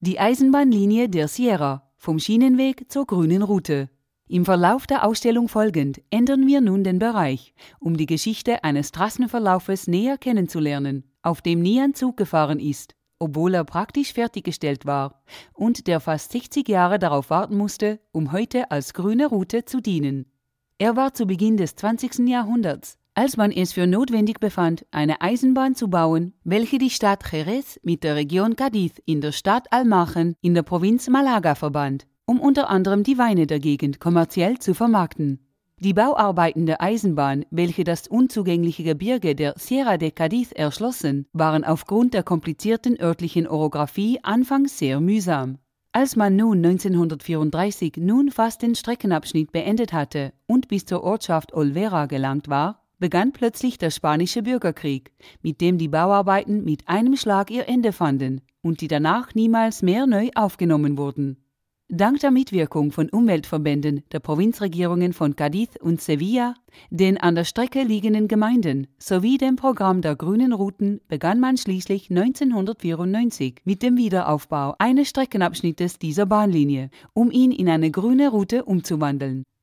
Die Eisenbahnlinie der Sierra, vom Schienenweg zur grünen Route. Im Verlauf der Ausstellung folgend ändern wir nun den Bereich, um die Geschichte eines Trassenverlaufes näher kennenzulernen, auf dem nie ein Zug gefahren ist, obwohl er praktisch fertiggestellt war und der fast 60 Jahre darauf warten musste, um heute als grüne Route zu dienen. Er war zu Beginn des 20. Jahrhunderts, als man es für notwendig befand, eine Eisenbahn zu bauen, welche die Stadt Jerez mit der Region Cádiz in der Stadt Almachen in der Provinz Malaga verband, um unter anderem die Weine der Gegend kommerziell zu vermarkten. Die Bauarbeiten der Eisenbahn, welche das unzugängliche Gebirge der Sierra de Cádiz erschlossen, waren aufgrund der komplizierten örtlichen Orographie anfangs sehr mühsam. Als man nun 1934 fast den Streckenabschnitt beendet hatte und bis zur Ortschaft Olvera gelangt war, begann plötzlich der Spanische Bürgerkrieg, mit dem die Bauarbeiten mit einem Schlag ihr Ende fanden und die danach niemals mehr neu aufgenommen wurden. Dank der Mitwirkung von Umweltverbänden der Provinzregierungen von Cádiz und Sevilla, den an der Strecke liegenden Gemeinden sowie dem Programm der grünen Routen begann man schließlich 1994 mit dem Wiederaufbau eines Streckenabschnittes dieser Bahnlinie, um ihn in eine grüne Route umzuwandeln.